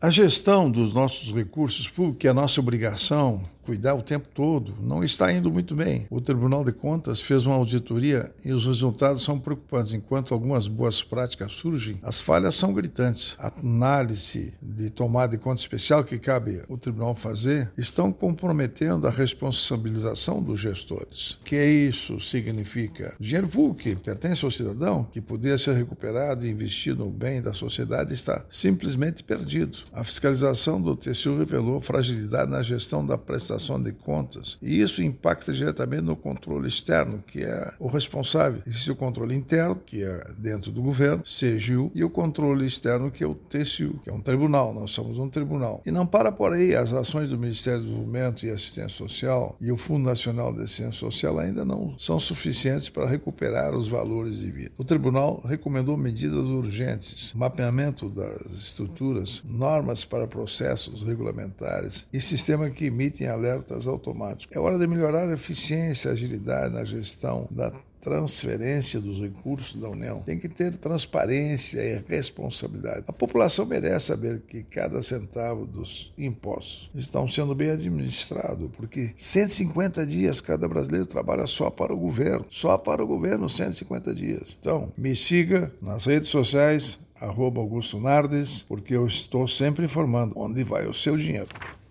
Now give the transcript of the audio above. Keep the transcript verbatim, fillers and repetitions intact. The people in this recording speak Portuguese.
A gestão dos nossos recursos públicos, que é a nossa obrigação, cuidar o tempo todo, não está indo muito bem. O Tribunal de Contas fez uma auditoria e os resultados são preocupantes. Enquanto algumas boas práticas surgem, as falhas são gritantes. A análise de tomada de conta especial que cabe ao tribunal fazer estão comprometendo a responsabilização dos gestores. O que isso significa? O dinheiro público que pertence ao cidadão, que poderia ser recuperado e investido no bem da sociedade, está simplesmente perdido. A fiscalização do T C U revelou fragilidade na gestão da prestação de contas, e isso impacta diretamente no controle externo, que é o responsável. Existe o controle interno, que é dentro do governo, C G U, e o controle externo, que é o T C U, que é um tribunal. Nós somos um tribunal. E não para por aí. As ações do Ministério do Desenvolvimento e Assistência Social e o Fundo Nacional de Assistência Social ainda não são suficientes para recuperar os valores devidos. O tribunal recomendou medidas urgentes, mapeamento das estruturas, normas para processos regulamentares e sistema que emitem alertas automáticos. É hora de melhorar a eficiência e agilidade na gestão da transferência dos recursos da União. Tem que ter transparência e responsabilidade. A população merece saber que cada centavo dos impostos estão sendo bem administrados, porque cento e cinquenta dias cada brasileiro trabalha só para o governo. Só para o governo, cento e cinquenta dias. Então, me siga nas redes sociais, arroba Augusto Nardes, porque eu estou sempre informando onde vai o seu dinheiro.